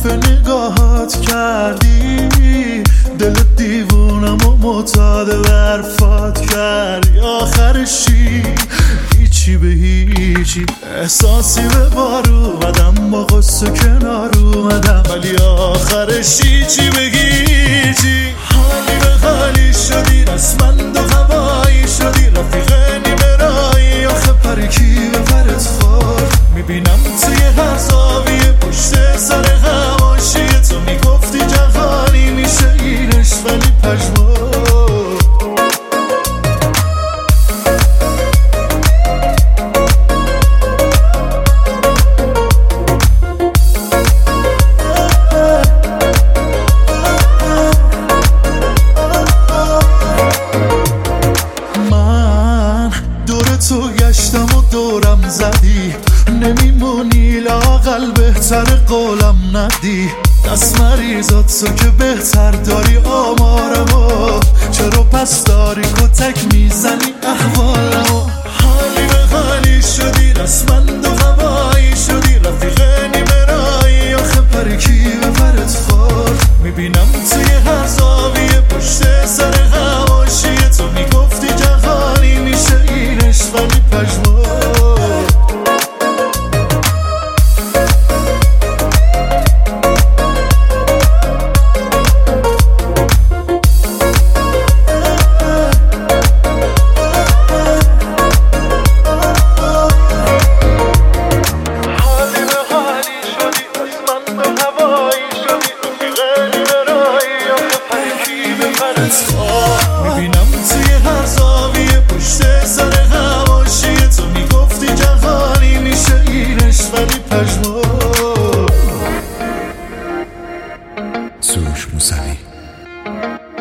کف نگاهات کردی دل دیوونم و معتاد برفات کردی. آخرشی هیچی به هیچی، احساسی به بار اومدم با قصه کنار اومدم، ولی آخرش هیچی به هیچی. حالی به حالی شدی، رسمند و هوایی شدی، رفیق نیمه رایی آخه پرکی به پرت خورد. میبینم توی هر زاویه پشت سر حواشی تو میگفتی جهانی میشه اینش ولی پژمرد. تو گشتم و دورم زدی، نمیمونی لااقل بهتر قولم ندی. دست مریضات تو که بهتر داری آمارمو، چرا پس داری کتک میزنی احوالمو. حالی به حالی شدی، رسمند و هوایی شدی، رفیق نیمه رایی آخه پرکی به پرت خورد. میبینم توی هر زاویه پشت سر حواشی تو میگفتی جهانی میشه اینش ولی پژمرد. میبینم توی هر زاویه پشت سر حواشی تو میگفتی جهانی میشه اینش ولی پژمرد. سروش موسوی.